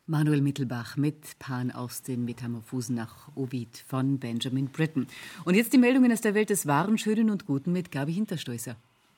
Manuel Mittelbach mit Pan aus den Metamorphosen nach Ovid von Benjamin Britten. Und jetzt die Meldungen aus der Welt des Wahren, Schönen und Guten mit Gabi Hinterstoißer.